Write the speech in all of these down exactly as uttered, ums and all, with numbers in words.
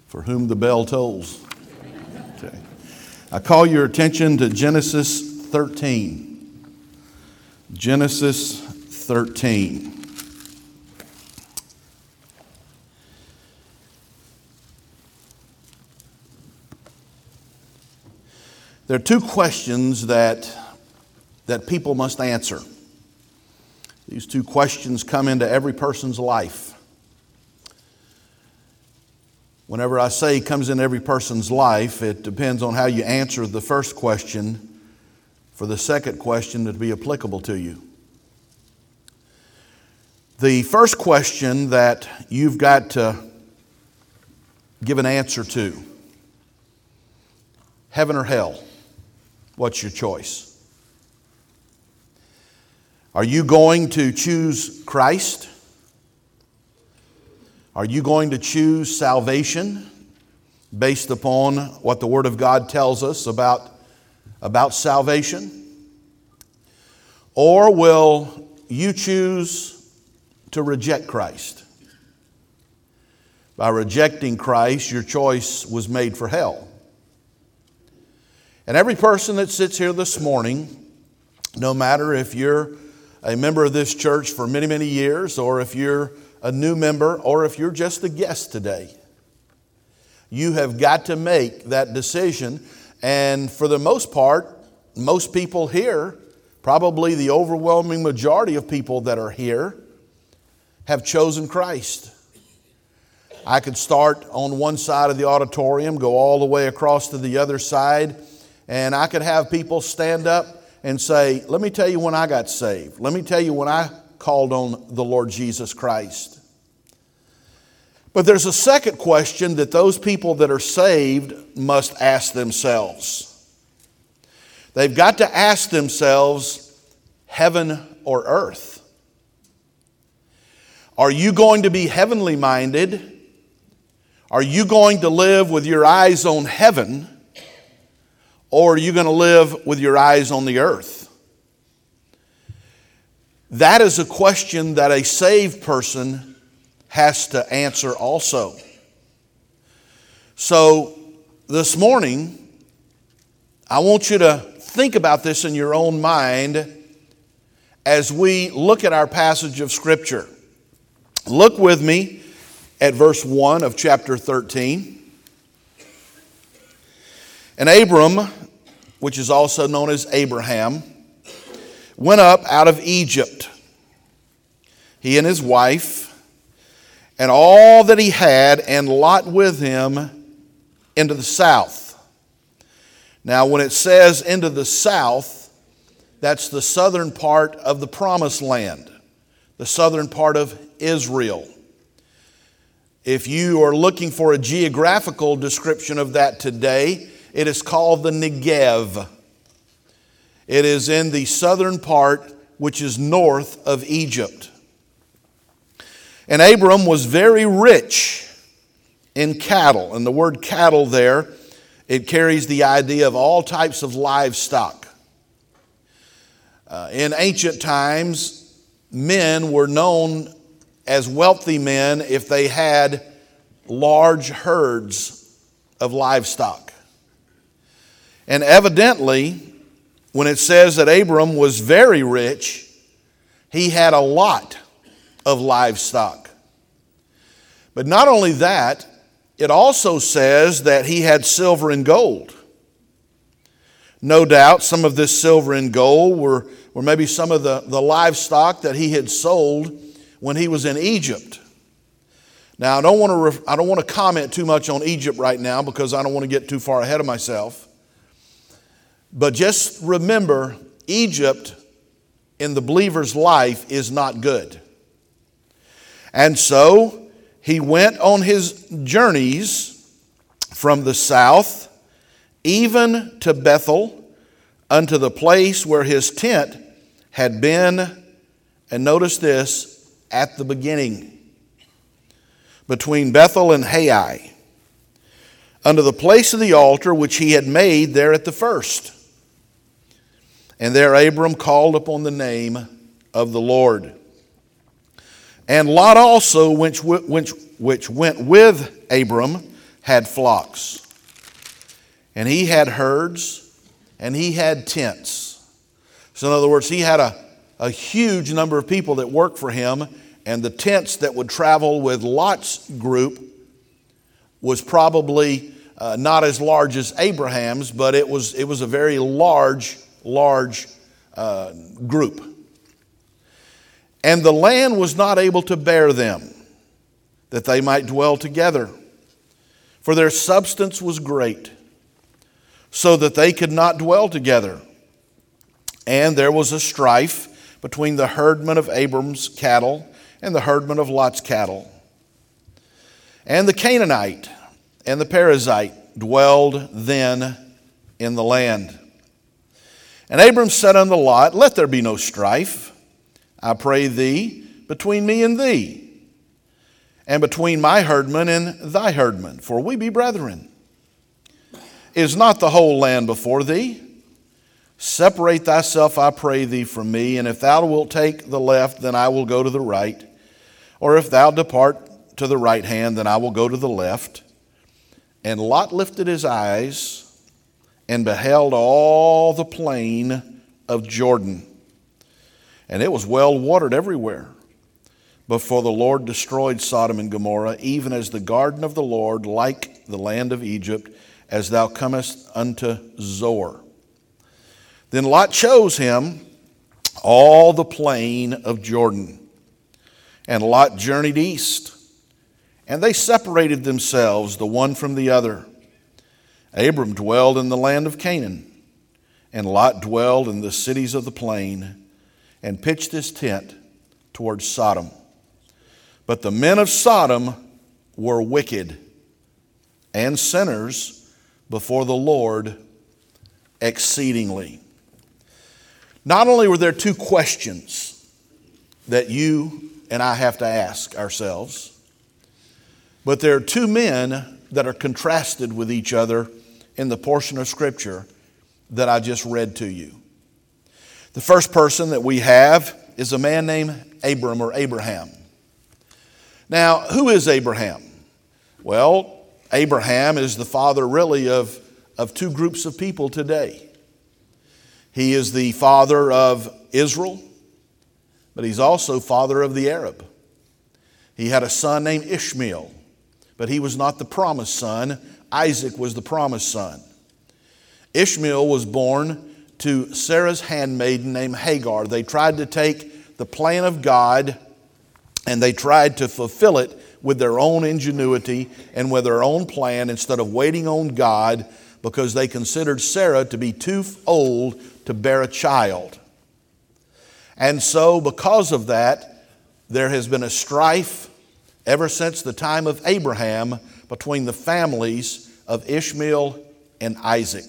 for whom the bell tolls. Okay. I call your attention to Genesis thirteen. Genesis thirteen. There are two questions that, that people must answer. These two questions come into every person's life. Whenever I say comes in every person's life, it depends on how you answer the first question for the second question to be applicable to you. The first question that you've got to give an answer to: heaven or hell? What's your choice? Are you going to choose Christ? Are you going to choose salvation based upon what the Word of God tells us about, about salvation? Or will you choose to reject Christ? By rejecting Christ, your choice was made for hell. And every person that sits here this morning, no matter if you're a member of this church for many, many years, or if you're a new member, or if you're just a guest today, you have got to make that decision. And for the most part, most people here, probably the overwhelming majority of people that are here, have chosen Christ. I could start on one side of the auditorium, go all the way across to the other side, and I could have people stand up and say, let me tell you when I got saved. Let me tell you when I called on the Lord Jesus Christ. But there's a second question that those people that are saved must ask themselves. They've got to ask themselves, heaven or earth? Are you going to be heavenly minded? Are you going to live with your eyes on heaven? Or are you going to live with your eyes on the earth? That is a question that a saved person has to answer also. So this morning, I want you to think about this in your own mind as we look at our passage of Scripture. Look with me at verse one of chapter thirteen. And Abram, which is also known as Abraham, went up out of Egypt, he and his wife, and all that he had, and Lot with him, into the south. Now, when it says into the south, that's the southern part of the promised land, the southern part of Israel. If you are looking for a geographical description of that today, it is called the Negev. It is in the southern part, which is north of Egypt. And Abram was very rich in cattle. And the word cattle there, it carries the idea of all types of livestock. Uh, in ancient times, men were known as wealthy men if they had large herds of livestock. And evidently, when it says that Abram was very rich, he had a lot of livestock. But not only that, it also says that he had silver and gold. No doubt some of this silver and gold were, were maybe some of the, the livestock that he had sold when he was in Egypt. Now, I don't want to ref, I don't want to comment too much on Egypt right now because I don't want to get too far ahead of myself. But just remember, Egypt in the believer's life is not good. And so he went on his journeys from the south, even to Bethel, unto the place where his tent had been, and notice this, at the beginning, between Bethel and Hai, unto the place of the altar which he had made there at the first. And there Abram called upon the name of the Lord. And Lot also, which, which, which went with Abram, had flocks, and he had herds, and he had tents. So in other words, he had a, a huge number of people that worked for him, and the tents that would travel with Lot's group was probably uh, not as large as Abraham's, but it was, it was a very large, large uh, group. And the land was not able to bear them, that they might dwell together. For their substance was great, so that they could not dwell together. And there was a strife between the herdmen of Abram's cattle and the herdmen of Lot's cattle. And the Canaanite and the Perizzite dwelled then in the land. And Abram said unto Lot, Let there be no strife, I pray thee, between me and thee, and between my herdmen and thy herdmen, for we be brethren. Is not the whole land before thee? Separate thyself, I pray thee, from me, and if thou wilt take the left, then I will go to the right. Or if thou depart to the right hand, then I will go to the left. And Lot lifted his eyes and beheld all the plain of Jordan. And it was well watered everywhere. Before the Lord destroyed Sodom and Gomorrah, even as the garden of the Lord, like the land of Egypt, as thou comest unto Zoar. Then Lot chose him all the plain of Jordan. And Lot journeyed east, and they separated themselves the one from the other. Abram dwelled in the land of Canaan, and Lot dwelled in the cities of the plain, and pitched his tent towards Sodom. But the men of Sodom were wicked and sinners before the Lord exceedingly. Not only were there two questions that you and I have to ask ourselves, but there are two men that are contrasted with each other in the portion of Scripture that I just read to you. The first person that we have is a man named Abram or Abraham. Now, who is Abraham? Well, Abraham is the father really of, of two groups of people today. He is the father of Israel, but he's also father of the Arab. He had a son named Ishmael, but he was not the promised son. Isaac was the promised son. Ishmael was born to Sarah's handmaiden named Hagar. They tried to take the plan of God and they tried to fulfill it with their own ingenuity and with their own plan instead of waiting on God, because they considered Sarah to be too old to bear a child. And so because of that, there has been a strife ever since the time of Abraham between the families of Ishmael and Isaac.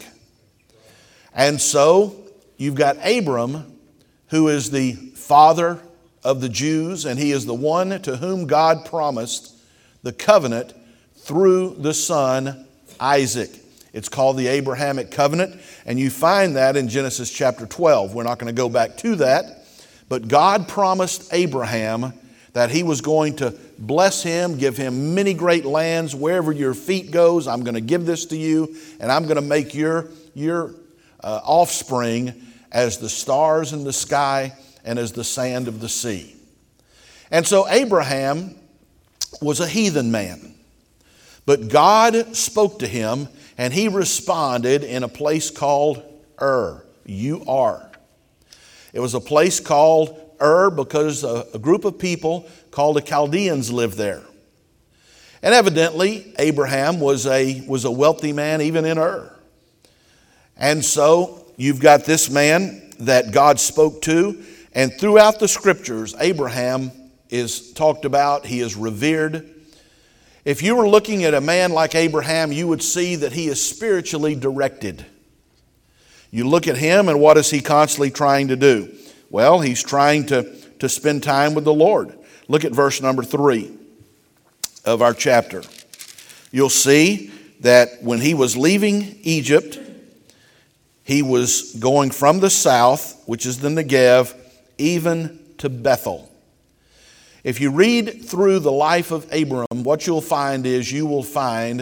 And so you've got Abram, who is the father of the Jews, and he is the one to whom God promised the covenant through the son Isaac. It's called the Abrahamic covenant, and you find that in Genesis chapter twelve. We're not going to go back to that, but God promised Abraham that he was going to bless him, give him many great lands. Wherever your feet goes, I'm going to give this to you, and I'm going to make your, your uh, offspring as the stars in the sky and as the sand of the sea. And so Abraham was a heathen man. But God spoke to him, and he responded in a place called Ur. You are. It was a place called Ur because a, a group of people called the Chaldeans lived there. And evidently, Abraham was a, was a wealthy man even in Ur. And so you've got this man that God spoke to, and throughout the Scriptures, Abraham is talked about. He is revered. If you were looking at a man like Abraham, you would see that he is spiritually directed. You look at him, and what is he constantly trying to do? Well, he's trying to, to spend time with the Lord. Look at verse number three of our chapter. You'll see that when he was leaving Egypt, he was going from the south, which is the Negev, even to Bethel. If you read through the life of Abram, what you'll find is you will find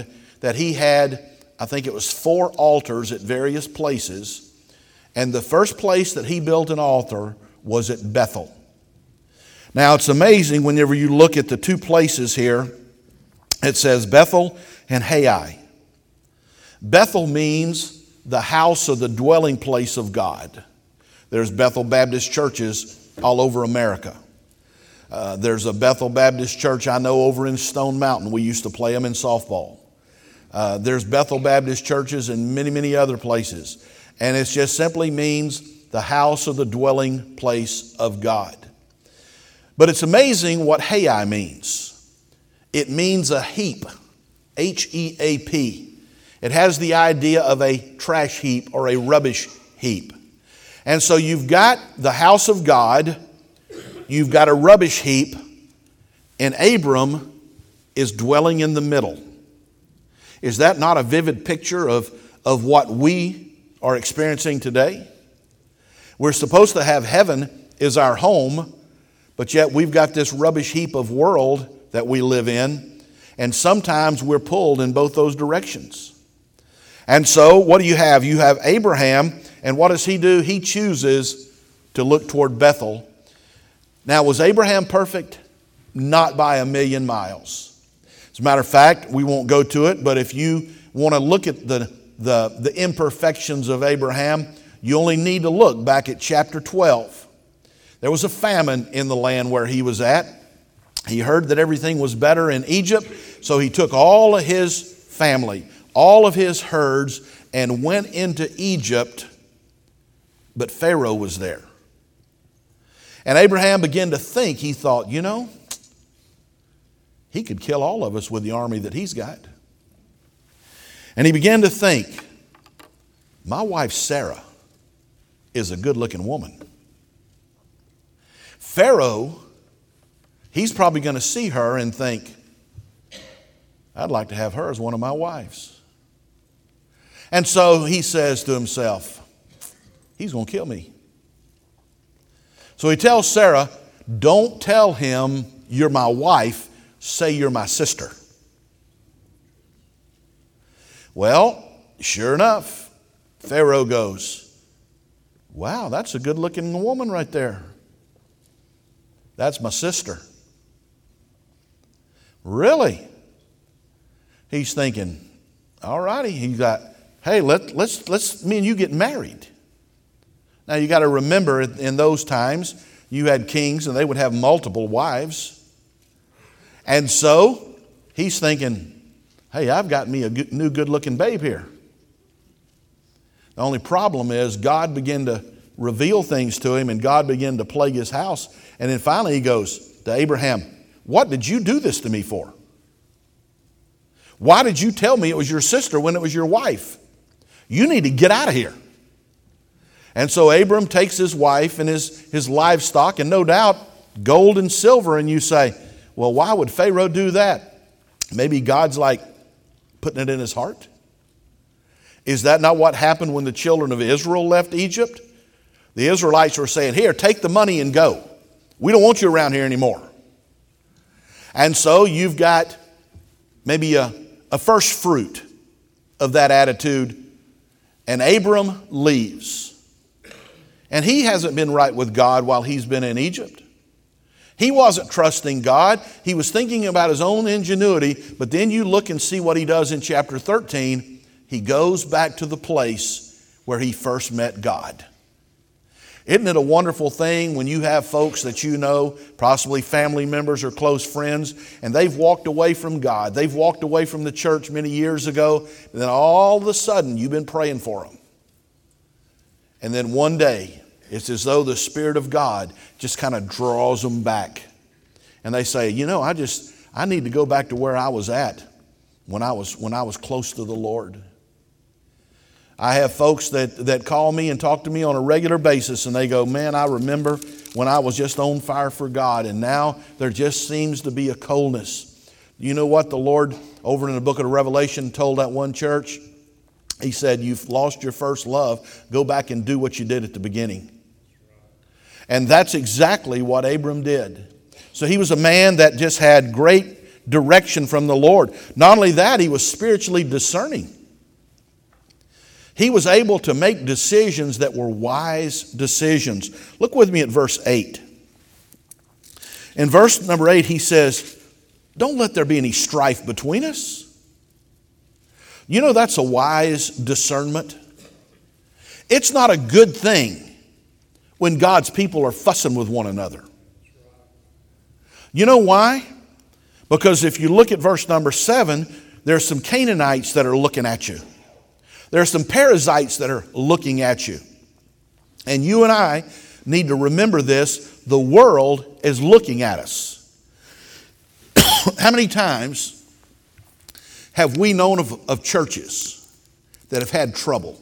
that he had, I think it was four altars at various places. And the first place that he built an altar was at Bethel. Now it's amazing whenever you look at the two places here, it says Bethel and Hai. Bethel means the house or the dwelling place of God. There's Bethel Baptist churches all over America. Uh, there's a Bethel Baptist church I know over in Stone Mountain. We used to play them in softball. Uh, there's Bethel Baptist churches in many, many other places. And it just simply means the house or the dwelling place of God. But it's amazing what Hai means. It means a heap, H E A P. It has the idea of a trash heap or a rubbish heap. And so you've got the house of God, you've got a rubbish heap, and Abram is dwelling in the middle. Is that not a vivid picture of, of what we are experiencing today? We're supposed to have heaven as our home, but yet we've got this rubbish heap of world that we live in, and sometimes we're pulled in both those directions. And so what do you have? You have Abraham, and what does he do? He chooses to look toward Bethel. Now, was Abraham perfect? Not by a million miles. As a matter of fact, we won't go to it, but if you want to look at the, the, the imperfections of Abraham, you only need to look back at chapter twelve. There was a famine in the land where he was at. He heard that everything was better in Egypt, so he took all of his family, all of his herds, and went into Egypt, but Pharaoh was there. And Abraham began to think, he thought, you know, he could kill all of us with the army that he's got. And he began to think, my wife Sarah is a good-looking woman. Pharaoh, he's probably going to see her and think, I'd like to have her as one of my wives. And so he says to himself, he's going to kill me. So he tells Sarah, don't tell him you're my wife, say you're my sister. Well, sure enough, Pharaoh goes, wow, that's a good-looking woman right there. That's my sister. Really? He's thinking, all righty. He's got, hey, let, let's, let's, me and you get married. Now you got to remember in those times, you had kings and they would have multiple wives. And so he's thinking, hey, I've got me a good, new good-looking babe here. The only problem is God began to reveal things to him and God began to plague his house. And then finally he goes to Abraham, what did you do this to me for? Why did you tell me it was your sister when it was your wife? You need to get out of here. And so Abram takes his wife and his, his livestock and no doubt gold and silver, and you say, well, why would Pharaoh do that? Maybe God's like putting it in his heart. Is that not what happened when the children of Israel left Egypt? The Israelites were saying, here, take the money and go. We don't want you around here anymore. And so you've got maybe a, a first fruit of that attitude, and Abram leaves. And he hasn't been right with God while he's been in Egypt. He wasn't trusting God. He was thinking about his own ingenuity. But then you look and see what he does in chapter thirteen. He goes back to the place where he first met God. Isn't it a wonderful thing when you have folks that you know, possibly family members or close friends, and they've walked away from God. They've walked away from the church many years ago, and then all of a sudden you've been praying for them. And then one day, it's as though the Spirit of God just kind of draws them back. And they say, you know, I just, I need to go back to where I was at when I was, when I was close to the Lord. I have folks that, that call me and talk to me on a regular basis, and they go, man, I remember when I was just on fire for God, and now there just seems to be a coldness. You know what the Lord, over in the book of Revelation, told that one church? He said, you've lost your first love. Go back and do what you did at the beginning. And that's exactly what Abram did. So he was a man that just had great direction from the Lord. Not only that, he was spiritually discerning. He was able to make decisions that were wise decisions. Look with me at verse eight. In verse number eight, he says, don't let there be any strife between us. You know, that's a wise discernment. It's not a good thing when God's people are fussing with one another. You know why? Because if you look at verse number seven, there's some Canaanites that are looking at you. There's some Perizzites that are looking at you. And you and I need to remember this. The world is looking at us. How many times have we known of, of churches that have had trouble?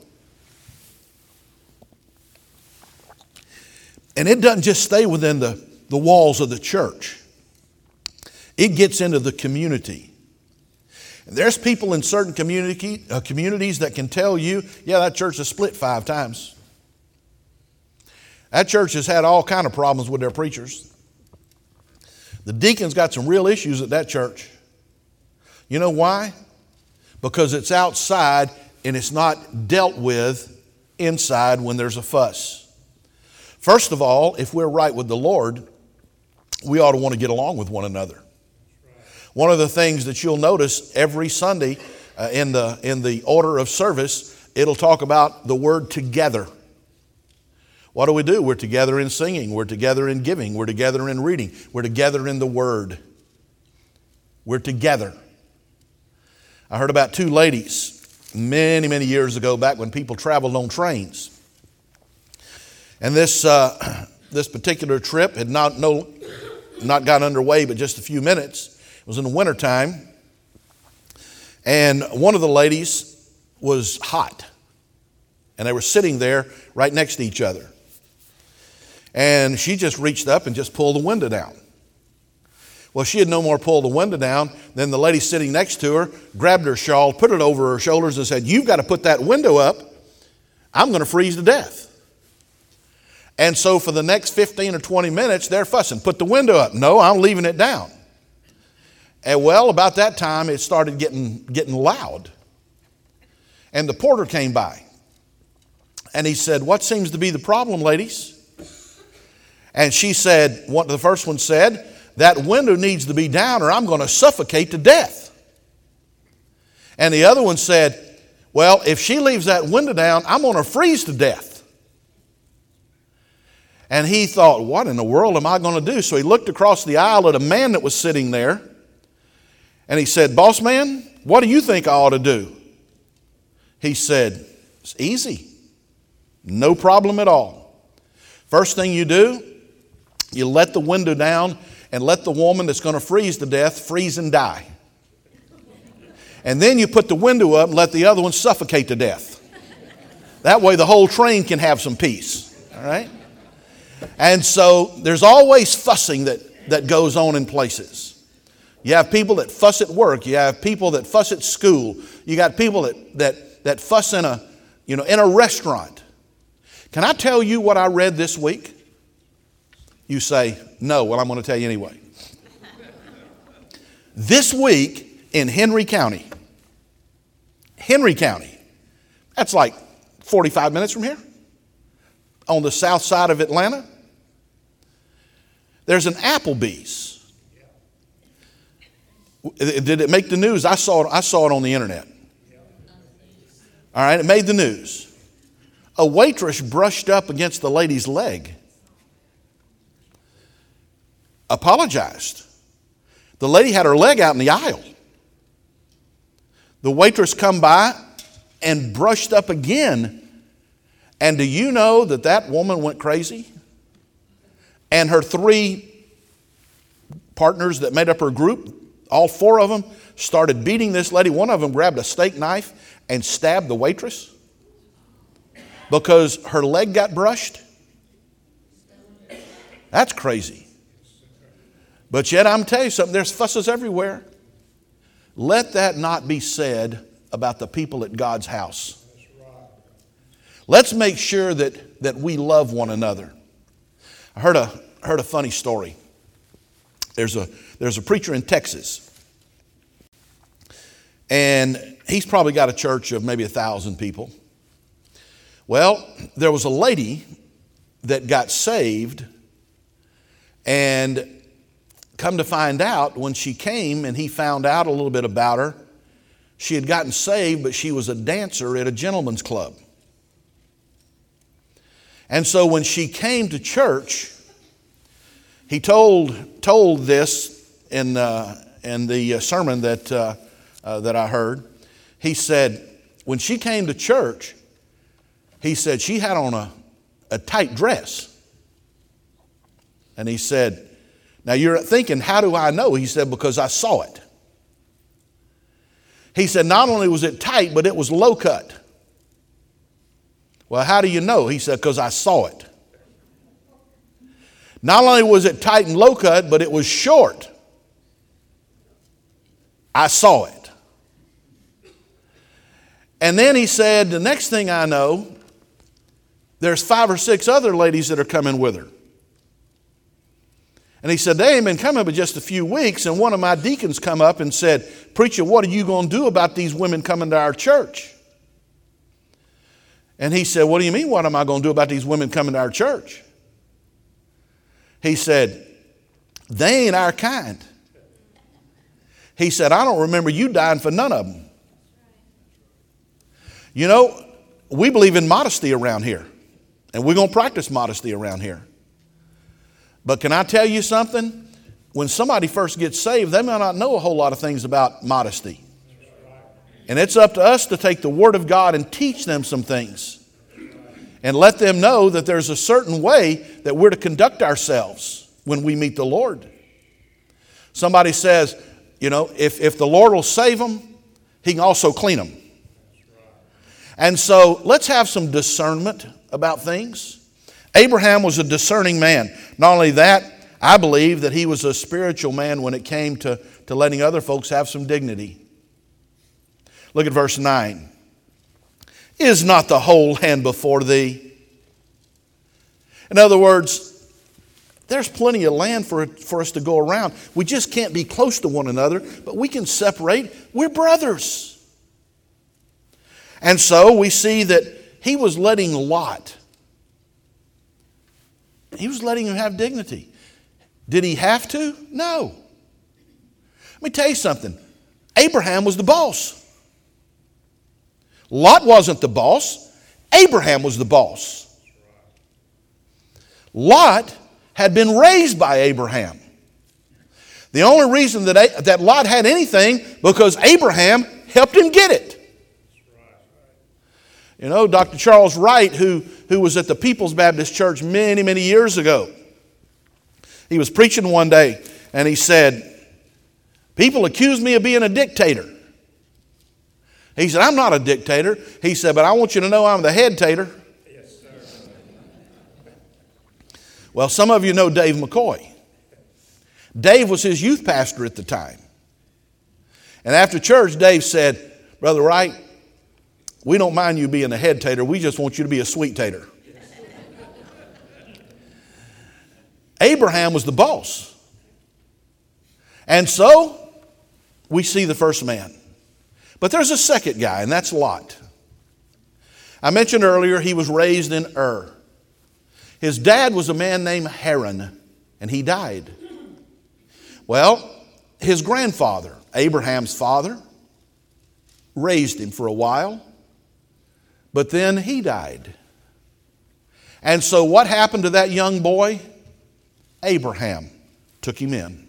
And it doesn't just stay within the, the walls of the church. It gets into the community. And there's people in certain community, uh, communities that can tell you, yeah, that church is split five times. That church has had all kind of problems with their preachers. The deacons got some real issues at that church. You know why? Because it's outside and it's not dealt with inside when there's a fuss. First of all, if we're right with the Lord, we ought to want to get along with one another. One of the things that you'll notice every Sunday uh, in the in the order of service, it'll talk about the word together. What do we do? We're together in singing. We're together in giving. We're together in reading. We're together in the word. We're together. I heard about two ladies many, many years ago, back when people traveled on trains. And this uh, this particular trip had not no not got underway, but just a few minutes. It was in the wintertime, and one of the ladies was hot, and they were sitting there right next to each other. And she just reached up and just pulled the window down. Well, she had no more pulled the window down than the lady sitting next to her grabbed her shawl, put it over her shoulders, and said, "You've got to put that window up. I'm going to freeze to death." And so for the next fifteen or twenty minutes, they're fussing. Put the window up. No, I'm leaving it down. And well, about that time, it started getting, getting loud. And the porter came by. And he said, "What seems to be the problem, ladies?" And she said, what the first one said, "That window needs to be down or I'm going to suffocate to death." And the other one said, "Well, if she leaves that window down, I'm going to freeze to death." And he thought, what in the world am I going to do? So he looked across the aisle at a man that was sitting there. And he said, "Boss man, what do you think I ought to do?" He said, "It's easy. No problem at all. First thing you do, you let the window down and let the woman that's going to freeze to death freeze and die. And then you put the window up and let the other one suffocate to death. That way the whole train can have some peace." All right? And so there's always fussing that, that goes on in places. You have people that fuss at work. You have people that fuss at school. You got people that, that, that fuss in a, you know, in a restaurant. Can I tell you what I read this week? You say, no. Well, I'm going to tell you anyway. This week in Henry County, Henry County, that's like forty-five minutes from here, on the south side of Atlanta, there's an Applebee's. Did it make the news? I saw it, I saw it on the internet. All right, it made the news. A waitress brushed up against the lady's leg. Apologized. The lady had her leg out in the aisle. The waitress come by and brushed up again. And do you know that that woman went crazy? And her three partners that made up her group, all four of them started beating this lady. One of them grabbed a steak knife and stabbed the waitress because her leg got brushed. That's crazy. But yet I'm telling you something, there's fusses everywhere. Let that not be said about the people at God's house. Let's make sure that, that we love one another. I heard a, heard a funny story. There's a, there's a preacher in Texas. And he's probably got a church of maybe a thousand people. Well, there was a lady that got saved, and come to find out, when she came and he found out a little bit about her, she had gotten saved, but she was a dancer at a gentleman's club. And so when she came to church, he told told this in uh, in the sermon that uh, uh, that I heard. He said when she came to church, he said she had on a, a tight dress. And he said, now you're thinking, how do I know? He said, because I saw it. He said, not only was it tight, but it was low cut. Well, how do you know? He said, because I saw it. Not only was it tight and low cut, but it was short. I saw it. And then he said, the next thing I know, there's five or six other ladies that are coming with her. And he said, they ain't been coming but just a few weeks. And one of my deacons come up and said, preacher, what are you going to do about these women coming to our church? And he said, what do you mean, what am I going to do about these women coming to our church? He said, they ain't our kind. He said, I don't remember you dying for none of them. You know, we believe in modesty around here. And we're going to practice modesty around here. But can I tell you something? When somebody first gets saved, they may not know a whole lot of things about modesty. And it's up to us to take the Word of God and teach them some things. And let them know that there's a certain way that we're to conduct ourselves when we meet the Lord. Somebody says, you know, if, if the Lord will save them, He can also clean them. And so let's have some discernment about things. Abraham was a discerning man. Not only that, I believe that he was a spiritual man when it came to, to letting other folks have some dignity. Look at verse nine. Is not the whole land before thee? In other words, there's plenty of land for, for us to go around. We just can't be close to one another, but we can separate. We're brothers. And so we see that he was letting Lot, he was letting him have dignity. Did he have to? No. Let me tell you something. Abraham was the boss. Lot wasn't the boss. Abraham was the boss. Lot had been raised by Abraham. The only reason that, that Lot had anything because Abraham helped him get it. You know, Doctor Charles Wright, who, who was at the People's Baptist Church many, many years ago, he was preaching one day and he said, people accuse me of being a dictator. He said, I'm not a dictator. He said, but I want you to know I'm the head-tator. Yes, sir. Well, some of you know Dave McCoy. Dave was his youth pastor at the time. And after church, Dave said, Brother Wright, we don't mind you being a head-tator. We just want you to be a sweet-tator. Abraham was the boss. And so, we see the first man. But there's a second guy, and that's Lot. I mentioned earlier he was raised in Ur. His dad was a man named Haran, and he died. Well, his grandfather, Abraham's father, raised him for a while, but then he died. And so what happened to that young boy? Abraham took him in.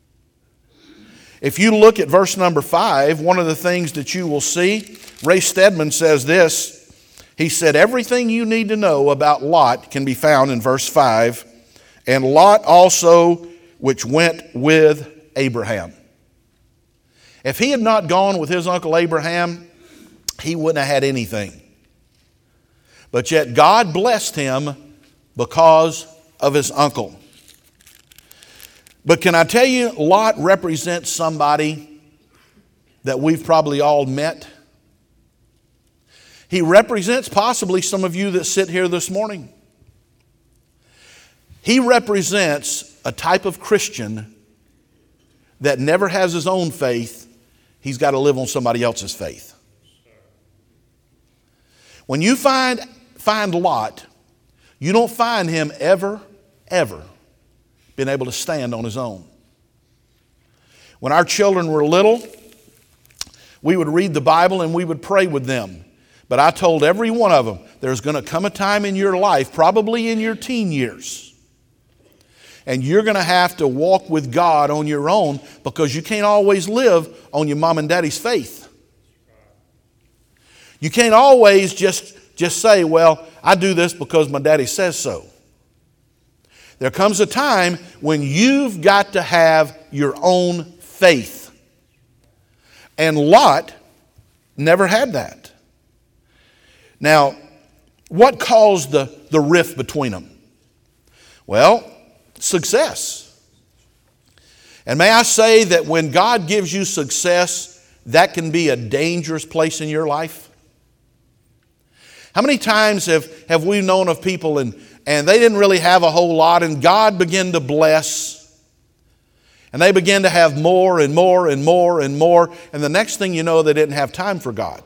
If you look at verse number five, one of the things that you will see, Ray Stedman says this. He said, everything you need to know about Lot can be found in verse five. And Lot also, which went with Abraham. If he had not gone with his uncle Abraham, he wouldn't have had anything. But yet God blessed him because of his uncle. But can I tell you, Lot represents somebody that we've probably all met. He represents possibly some of you that sit here this morning. He represents a type of Christian that never has his own faith. he's got to live on somebody else's faith. When you find, find Lot, you don't find him ever, ever being able to stand on his own. When our children were little, we would read the Bible and we would pray with them. But I told every one of them, there's going to come a time in your life, probably in your teen years, and you're going to have to walk with God on your own, because you can't always live on your mom and daddy's faith. You can't always just, just say, well, I do this because my daddy says so. There comes a time when you've got to have your own faith. And Lot never had that. Now, what caused the, the rift between them? Well, success. And may I say that when God gives you success, that can be a dangerous place in your life. How many times have, have we known of people and, and they didn't really have a whole lot, and God began to bless, and they began to have more and more and more and more, and the next thing you know, they didn't have time for God.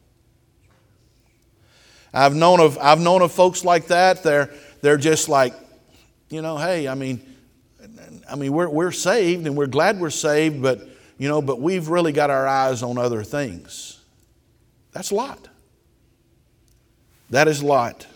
I've known of I've known of folks like that. They're they're just like, you know, hey, I mean, I mean, we're we're saved and we're glad we're saved, but you know, but we've really got our eyes on other things. That's Lot. That is Lot.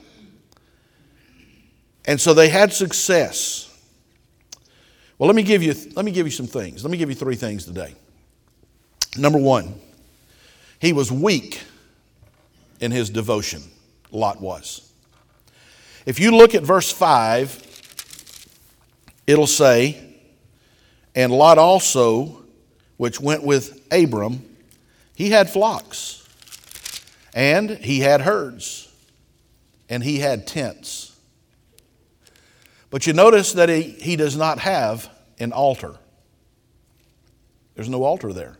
And so they had success. Well, let me give you let me give you some things. Let me give you three things today. Number one, he was weak in his devotion. Lot was. If you look at verse five, it'll say, and Lot also, which went with Abram, he had flocks, and he had herds, and he had tents. But you notice that he, he does not have an altar. There's no altar there.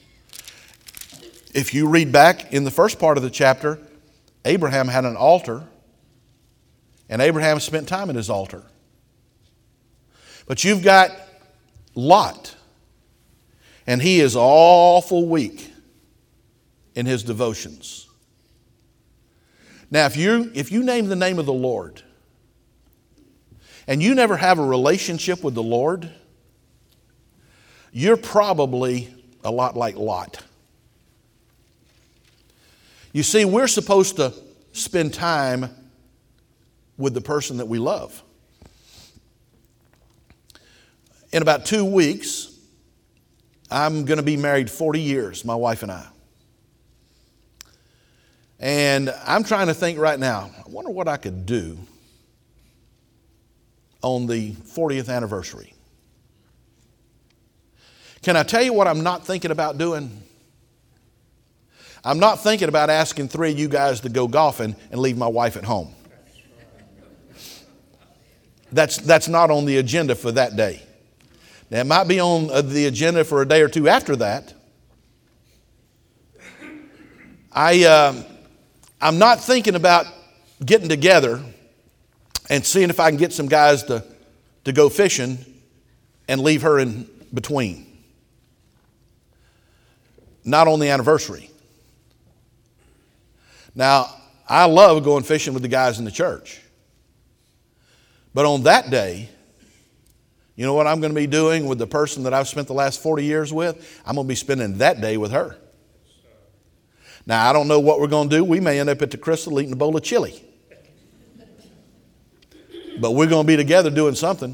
If you read back in the first part of the chapter, Abraham had an altar, and Abraham spent time at his altar. But you've got Lot, and he is awful weak in his devotions. Now, if you if you name the name of the Lord, and you never have a relationship with the Lord, you're probably a lot like Lot. You see, we're supposed to spend time with the person that we love. In about two weeks, I'm going to be married forty years, my wife and I. And I'm trying to think right now, I wonder what I could do on the fortieth anniversary. Can I tell you what I'm not thinking about doing? I'm not thinking about asking three of you guys to go golfing and leave my wife at home. That's, that's not on the agenda for that day. Now, it might be on the agenda for a day or two after that. I, uh, I'm not thinking about getting together and seeing if I can get some guys to, to go fishing and leave her in between. Not on the anniversary. Now, I love going fishing with the guys in the church. But on that day, you know what I'm going to be doing with the person that I've spent the last forty years with? I'm going to be spending that day with her. Now, I don't know what we're going to do. We may end up at the Crystal eating a bowl of chili. But we're going to be together doing something.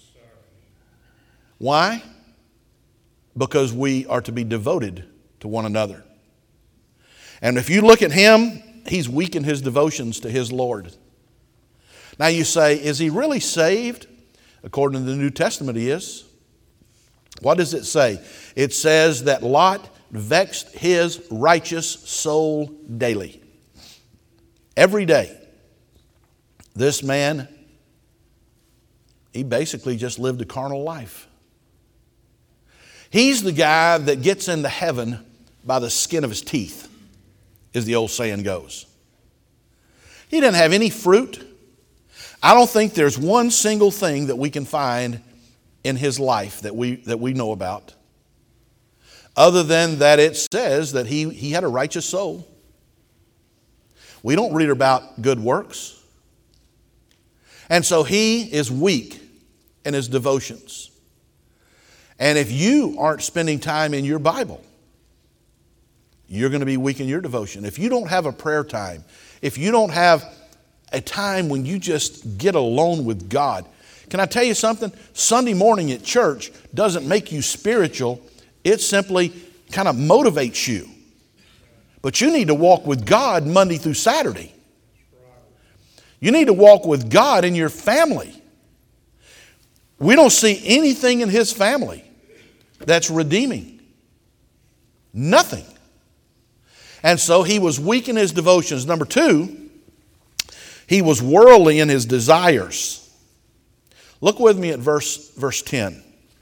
Why? Because we are to be devoted to one another. And if you look at him, he's weak in his devotions to his Lord. Now you say, is he really saved? According to the New Testament, he is. What does it say? It says that Lot vexed his righteous soul daily. Every day. This man, he basically just lived a carnal life. He's the guy that gets into heaven by the skin of his teeth, as the old saying goes. He didn't have any fruit. I don't think there's one single thing that we can find in his life that we, that we know about, other than that it says that he, he had a righteous soul. We don't read about good works. And so he is weak in his devotions. And if you aren't spending time in your Bible, you're going to be weak in your devotion. If you don't have a prayer time, if you don't have a time when you just get alone with God, can I tell you something? Sunday morning at church doesn't make you spiritual. It simply kind of motivates you. But you need to walk with God Monday through Saturday. You need to walk with God in your family. We don't see anything in his family that's redeeming. Nothing. And so he was weak in his devotions. Number two, he was worldly in his desires. Look with me at verse, verse ten.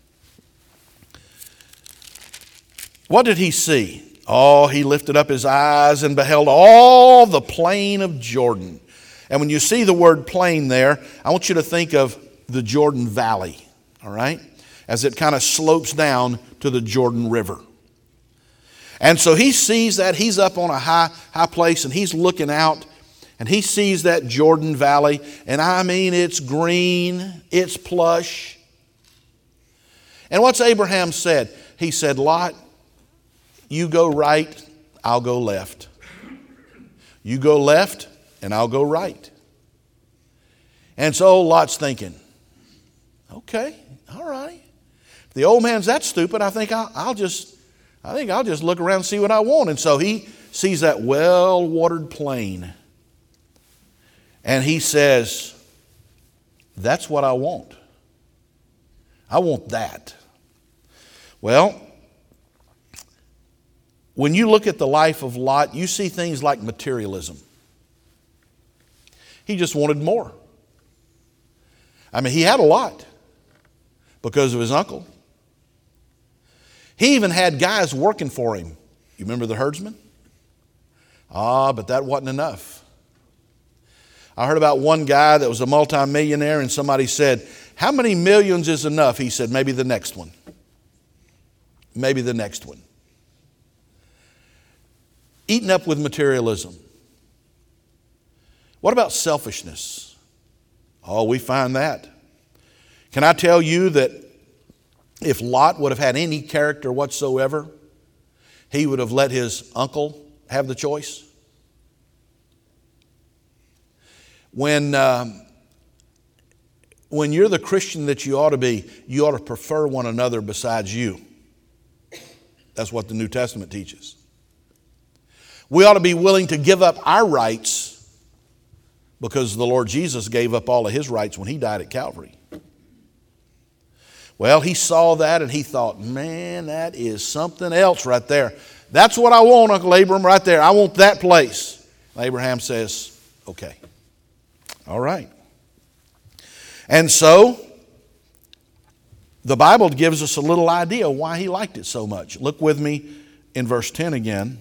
What did he see? Oh, he lifted up his eyes and beheld all the plain of Jordan. And when you see the word plain there, I want you to think of the Jordan Valley, all right, as it kind of slopes down to the Jordan River. And so he sees that. He's up on a high, high place, and he's looking out, and he sees that Jordan Valley. And I mean, it's green, it's plush. And what's Abraham said? He said, Lot, you go right, I'll go left. You go left, and I'll go right. And so Lot's thinking, okay, all right. If the old man's that stupid, I think I'll, I'll just, I think I'll just look around and see what I want. And so he sees that well-watered plain, and he says, that's what I want. I want that. Well, when you look at the life of Lot, you see things like materialism. He just wanted more. I mean, he had a lot because of his uncle. He even had guys working for him. You remember the herdsman? Ah, but that wasn't enough. I heard about one guy that was a multimillionaire, and somebody said, how many millions is enough? He said, maybe the next one. Maybe the next one. Eaten up with materialism. What about selfishness? Oh, we find that. Can I tell you that if Lot would have had any character whatsoever, he would have let his uncle have the choice? When, um, when you're the Christian that you ought to be, you ought to prefer one another besides you. That's what the New Testament teaches. We ought to be willing to give up our rights because the Lord Jesus gave up all of his rights when he died at Calvary. Well, he saw that and he thought, man, that is something else right there. That's what I want, Uncle Abram, right there. I want that place. Abraham says, okay. All right. And so, the Bible gives us a little idea why he liked it so much. Look with me in verse ten again.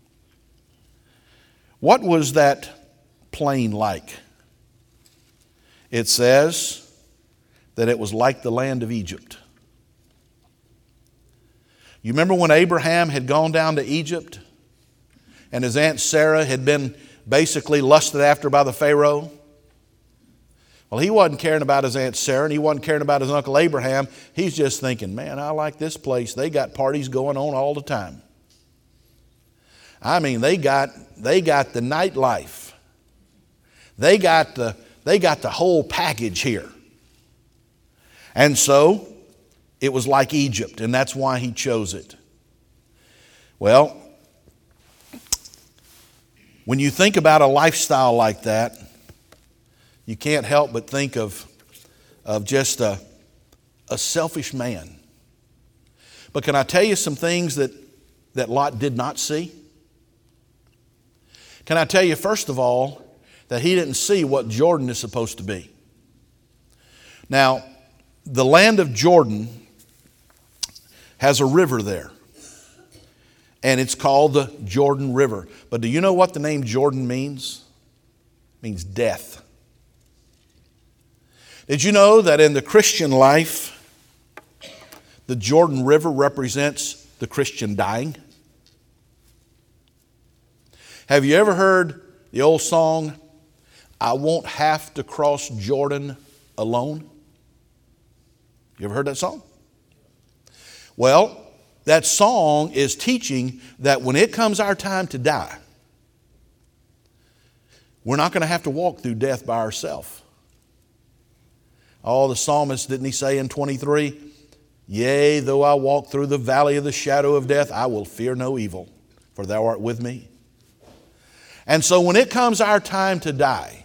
What was that plain like? It says that it was like the land of Egypt. You remember when Abraham had gone down to Egypt and his Aunt Sarah had been basically lusted after by the Pharaoh? Well, he wasn't caring about his Aunt Sarah and he wasn't caring about his Uncle Abraham. He's just thinking, man, I like this place. They got parties going on all the time. I mean, they got they got the nightlife. They got the they got the whole package here. And so it was like Egypt, and that's why he chose it. Well, when you think about a lifestyle like that, you can't help but think of, of just a, a selfish man. But can I tell you some things that, that Lot did not see? Can I tell you, first of all, that he didn't see what Jordan is supposed to be? Now, the land of Jordan has a river there, and it's called the Jordan River. But do you know what the name Jordan means? It means death. Did you know that in the Christian life, the Jordan River represents the Christian dying? Have you ever heard the old song, I won't have to cross Jordan alone? You ever heard that song? Well, that song is teaching that when it comes our time to die, we're not going to have to walk through death by ourselves. Oh, the psalmist, didn't he say in twenty-three, yea, though I walk through the valley of the shadow of death, I will fear no evil, for thou art with me. And so when it comes our time to die,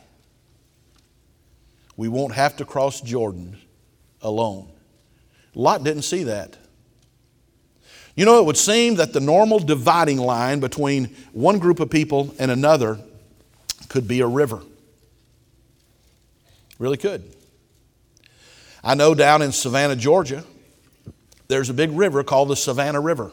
we won't have to cross Jordan alone. Lot didn't see that. You know, it would seem that the normal dividing line between one group of people and another could be a river. Really could. I know down in Savannah, Georgia, there's a big river called the Savannah River.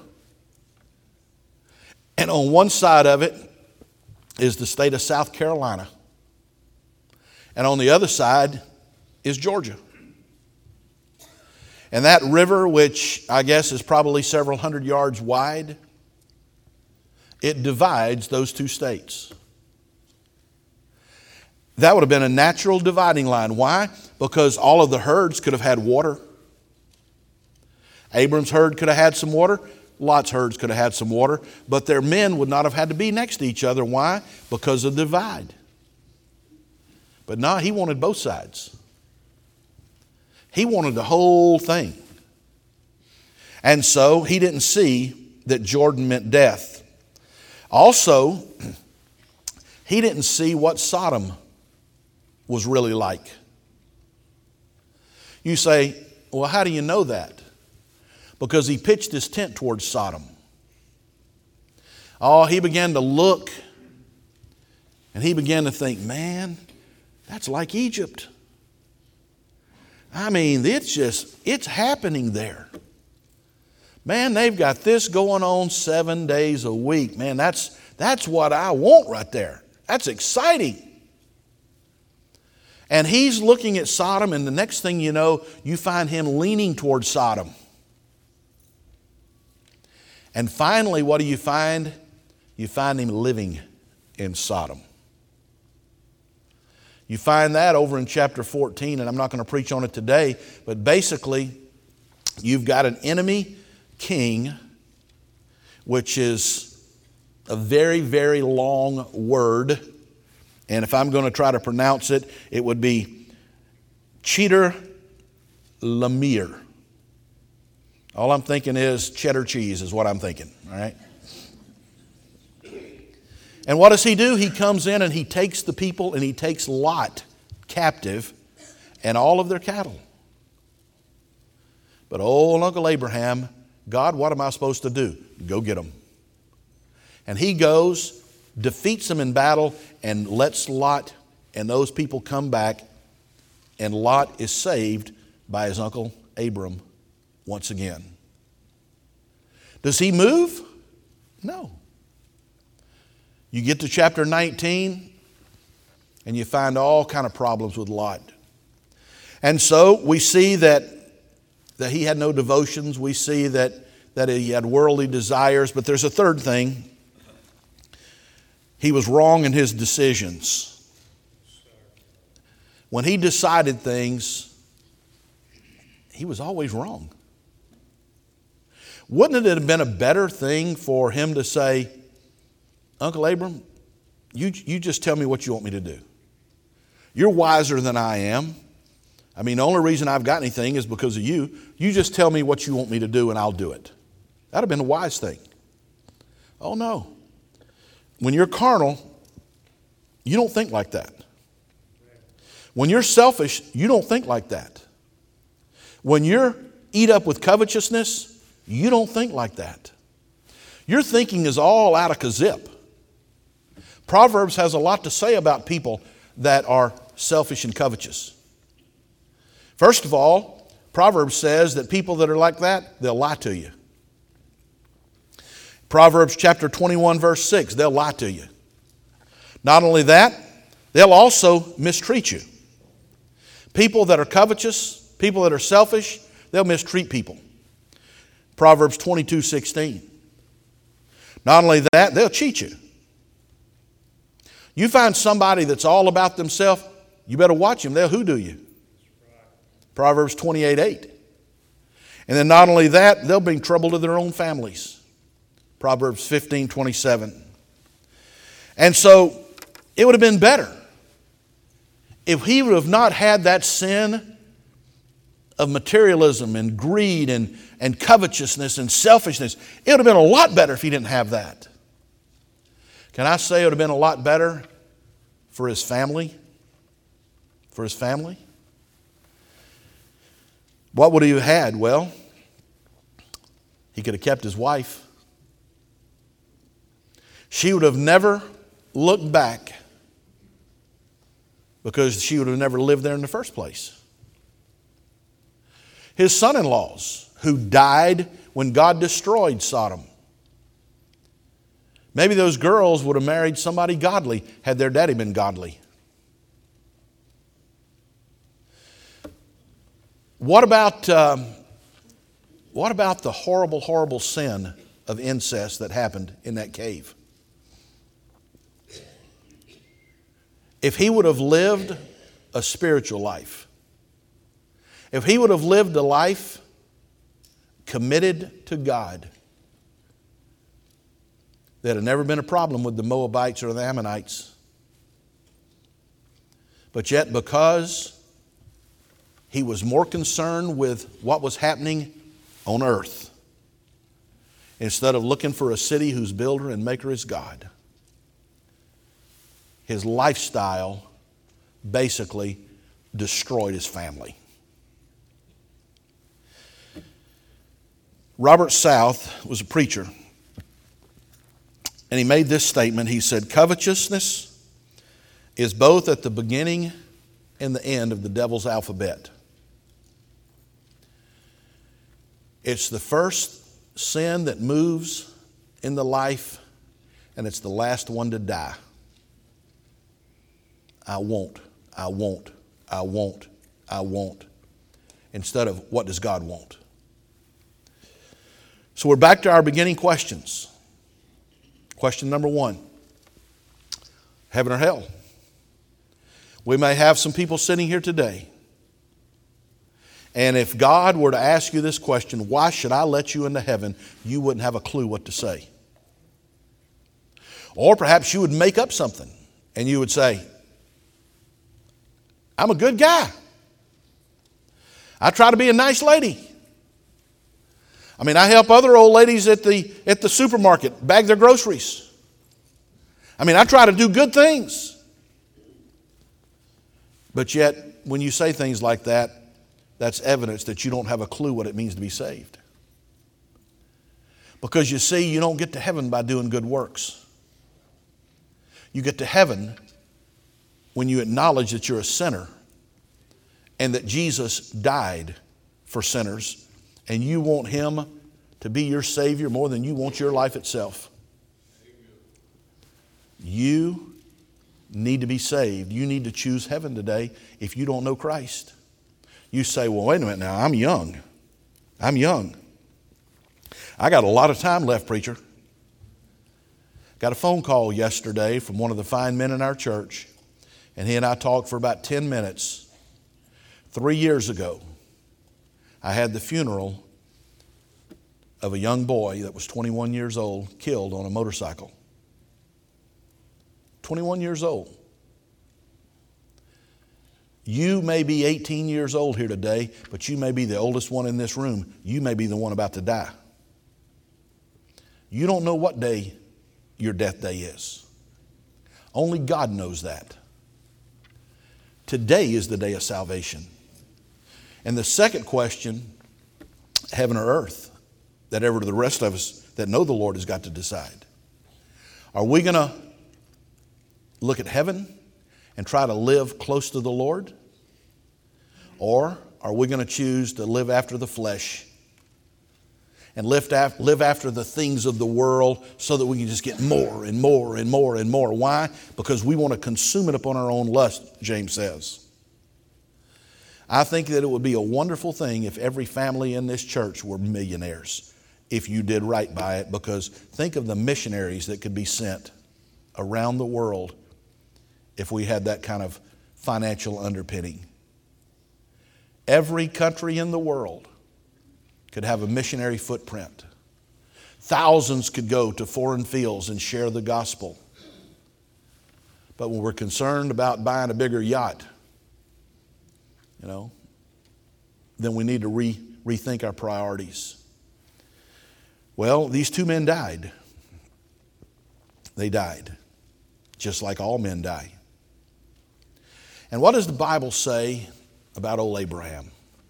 And on one side of it is the state of South Carolina. And on the other side is Georgia. And that river, which I guess is probably several hundred yards wide, it divides those two states. That would have been a natural dividing line. Why? Because all of the herds could have had water. Abram's herd could have had some water. Lot's herds could have had some water. But their men would not have had to be next to each other. Why? Because of the divide. But no, he wanted both sides. He wanted the whole thing. And so he didn't see that Jordan meant death. Also, he didn't see what Sodom was really like. You say, well, how do you know that? Because he pitched his tent towards Sodom. Oh, he began to look and he began to think, man, that's like Egypt. I mean, it's just, it's happening there. Man, they've got this going on seven days a week. Man, that's, that's what I want right there. That's exciting. And he's looking at Sodom, and the next thing you know, you find him leaning towards Sodom. And finally, what do you find? You find him living in Sodom. You find that over in chapter fourteen, and I'm not going to preach on it today, but basically, you've got an enemy king, which is a very, very long word. And if I'm going to try to pronounce it, it would be Cheater Lamir. All I'm thinking is cheddar cheese is what I'm thinking, all right? And what does he do? He comes in and he takes the people and he takes Lot captive and all of their cattle. But old Uncle Abraham, God, what am I supposed to do? Go get them. And he goes, defeats them in battle, and lets Lot and those people come back. And Lot is saved by his uncle Abram once again. Does he move? No. You get to chapter nineteen, and you find all kind of problems with Lot. And so we see that, that he had no devotions. We see that, that he had worldly desires. But there's a third thing. He was wrong in his decisions. When he decided things, he was always wrong. Wouldn't it have been a better thing for him to say, Uncle Abram, you, you just tell me what you want me to do. You're wiser than I am. I mean, the only reason I've got anything is because of you. You just tell me what you want me to do and I'll do it. That would have been a wise thing. Oh, no. When you're carnal, you don't think like that. When you're selfish, you don't think like that. When you're eat up with covetousness, you don't think like that. Your thinking is all out of kazip. Proverbs has a lot to say about people that are selfish and covetous. First of all, Proverbs says that people that are like that, they'll lie to you. Proverbs chapter twenty-one, verse six, they'll lie to you. Not only that, they'll also mistreat you. People that are covetous, people that are selfish, they'll mistreat people. Proverbs twenty-two sixteen. Not only that, they'll cheat you. You find somebody that's all about themselves, you better watch them. They'll hoodoo you. Proverbs twenty-eight eight. And then not only that, they'll bring trouble to their own families. Proverbs fifteen twenty-seven. And so it would have been better if he would have not had that sin of materialism and greed and, and covetousness and selfishness. It would have been a lot better if he didn't have that. Can I say it would have been a lot better for his family? For his family? What would he have had? Well, he could have kept his wife. She would have never looked back because she would have never lived there in the first place. His son-in-laws, who died when God destroyed Sodom. Maybe those girls would have married somebody godly had their daddy been godly. What about, um, what about the horrible, horrible sin of incest that happened in that cave? If he would have lived a spiritual life, if he would have lived a life committed to God, there'd have never been a problem with the Moabites or the Ammonites. But yet, because he was more concerned with what was happening on earth, instead of looking for a city whose builder and maker is God, his lifestyle basically destroyed his family. Robert South was a preacher, and he made this statement. He said, covetousness is both at the beginning and the end of the devil's alphabet. It's the first sin that moves in the life, and it's the last one to die. I won't, I won't, I won't, I won't. Instead of, what does God want? So we're back to our beginning questions. Question number one, heaven or hell? We may have some people sitting here today, and if God were to ask you this question, why should I let you into heaven? You wouldn't have a clue what to say. Or perhaps you would make up something, and you would say, I'm a good guy. I try to be a nice lady. I mean, I help other old ladies at the, at the supermarket bag their groceries. I mean, I try to do good things. But yet, when you say things like that, that's evidence that you don't have a clue what it means to be saved. Because you see, you don't get to heaven by doing good works. You get to heaven when you acknowledge that you're a sinner and that Jesus died for sinners, and you want him to be your Savior more than you want your life itself. You need to be saved. You need to choose heaven today if you don't know Christ. You say, well, wait a minute now, I'm young. I'm young. I got a lot of time left, preacher. Got a phone call yesterday from one of the fine men in our church, and he and I talked for about ten minutes. Three years ago, I had the funeral of a young boy that was twenty-one years old, killed on a motorcycle. twenty-one years old. You may be eighteen years old here today, but you may be the oldest one in this room. You may be the one about to die. You don't know what day your death day is. Only God knows that. Today is the day of salvation. And the second question, heaven or earth, that ever the rest of us that know the Lord has got to decide. Are we going to look at heaven and try to live close to the Lord? Or are we going to choose to live after the flesh and live after, live after the things of the world so that we can just get more and more and more and more? Why? Because we want to consume it upon our own lust, James says. I think that it would be a wonderful thing if every family in this church were millionaires. if you did right by it, because think of the missionaries that could be sent around the world if we had that kind of financial underpinning. Every country in the world could have a missionary footprint. Thousands could go to foreign fields and share the gospel. But when we're concerned about buying a bigger yacht, you know, then we need to re, rethink our priorities. Well, these two men died. They died, just like all men die. And what does the Bible say about old Abraham?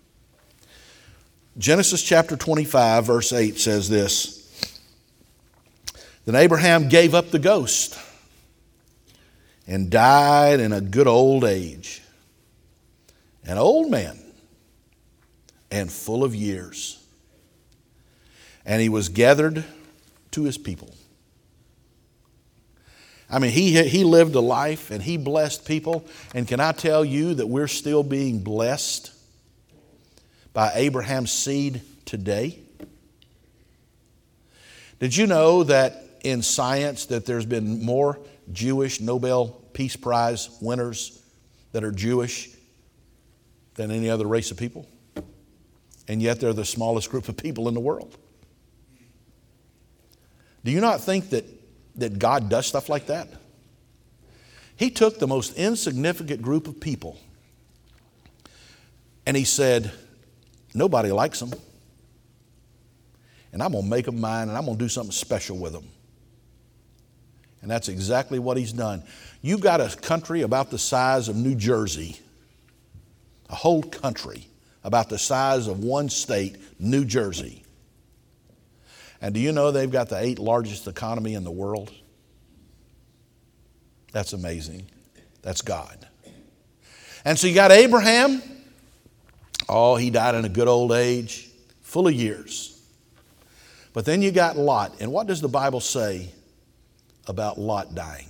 Genesis chapter twenty-five, verse eight says this: Then Abraham gave up the ghost and died in a good old age, an old man and full of years. And he was gathered to his people. I mean, he, he lived a life and he blessed people. And can I tell you that we're still being blessed by Abraham's seed today? Did you know that in science that there's been more Jewish Nobel Peace Prize winners that are Jewish than any other race of people? And yet they're the smallest group of people in the world. Do you not think that, that God does stuff like that? He took the most insignificant group of people and he said, nobody likes them. And I'm going to make them mine and I'm going to do something special with them. And that's exactly what he's done. You've got a country about the size of New Jersey, a whole country about the size of one state, New Jersey. And do you know they've got the eighth largest economy in the world? That's amazing. That's God. And so you got Abraham. Oh, he died in a good old age, full of years. But then you got Lot. And what does the Bible say about Lot dying?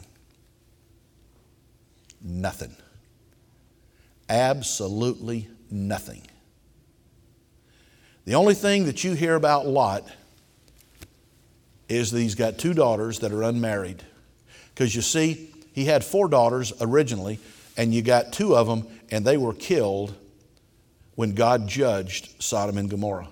Nothing. Absolutely nothing. The only thing that you hear about Lot is that he's got two daughters that are unmarried. Because you see, he had four daughters originally, and you got two of them, and they were killed when God judged Sodom and Gomorrah.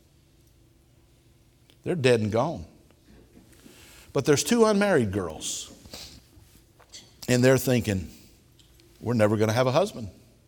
They're dead and gone. But there's two unmarried girls, and they're thinking, we're never going to have a husband.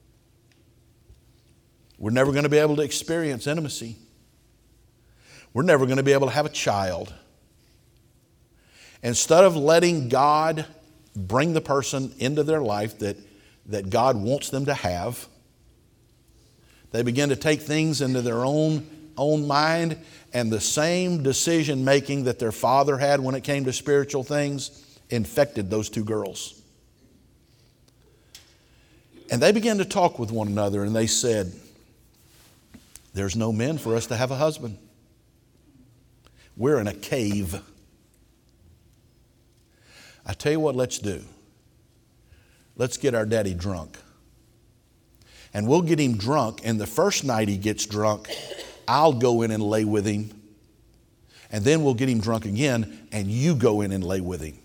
We're never going to be able to experience intimacy. We're never going to be able to have a child. Instead of letting God bring the person into their life that, that God wants them to have, they begin to take things into their own, own mind, and the same decision making that their father had when it came to spiritual things infected those two girls. And they began to talk with one another, and they said, there's no men for us to have a husband. We're in a cave. I tell you what, let's do. Let's get our daddy drunk. And we'll get him drunk, and the first night he gets drunk, I'll go in and lay with him. And then we'll get him drunk again, and you go in and lay with him.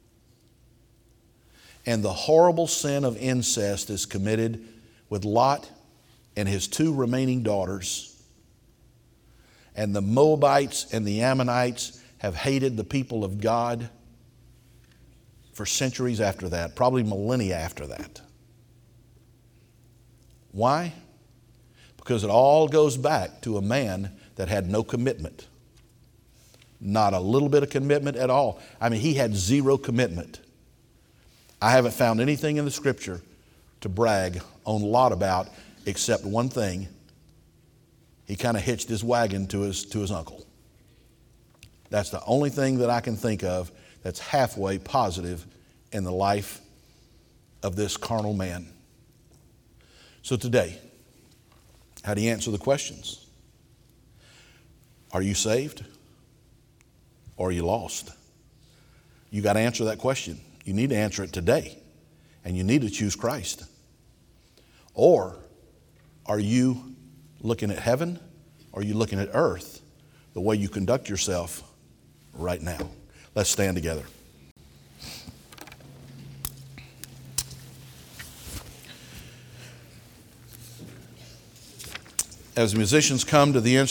And the horrible sin of incest is committed with Lot and his two remaining daughters. And the Moabites and the Ammonites have hated the people of God for centuries after that, probably millennia after that. Why? Because it all goes back to a man that had no commitment. Not a little bit of commitment at all. I mean, he had zero commitment. I haven't found anything in the Scripture to brag on Lot about except one thing. He kind of hitched his wagon to his, to his uncle. That's the only thing that I can think of that's halfway positive in the life of this carnal man. So today, how do you answer the questions? Are you saved? Or are you lost? You got to answer that question. You need to answer it today. And you need to choose Christ. Or are you looking at heaven? Or are you looking at earth? the way you conduct yourself right now. Let's stand together. As musicians come to the